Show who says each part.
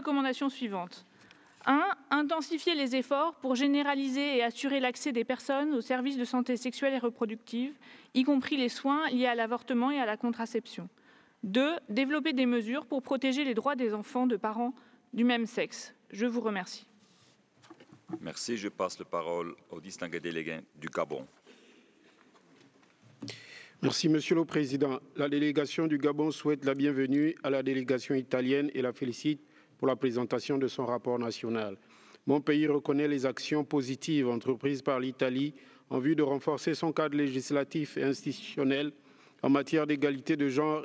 Speaker 1: recommandations suivantes. 1. Intensifier les efforts pour généraliser et assurer l'accès des personnes aux services de santé sexuelle et reproductive, y compris les soins liés à l'avortement et à la contraception. 2. Développer des mesures pour protéger les droits des enfants de parents du même sexe. Je vous remercie.
Speaker 2: Merci. Je passe la parole au distingué délégué du Gabon.
Speaker 3: Merci, Monsieur le Président. La délégation du Gabon souhaite la bienvenue à la délégation italienne et la félicite pour la présentation de son rapport national. Mon pays reconnaît les actions positives entreprises par l'Italie en vue de renforcer son cadre législatif et institutionnel en matière d'égalité de genre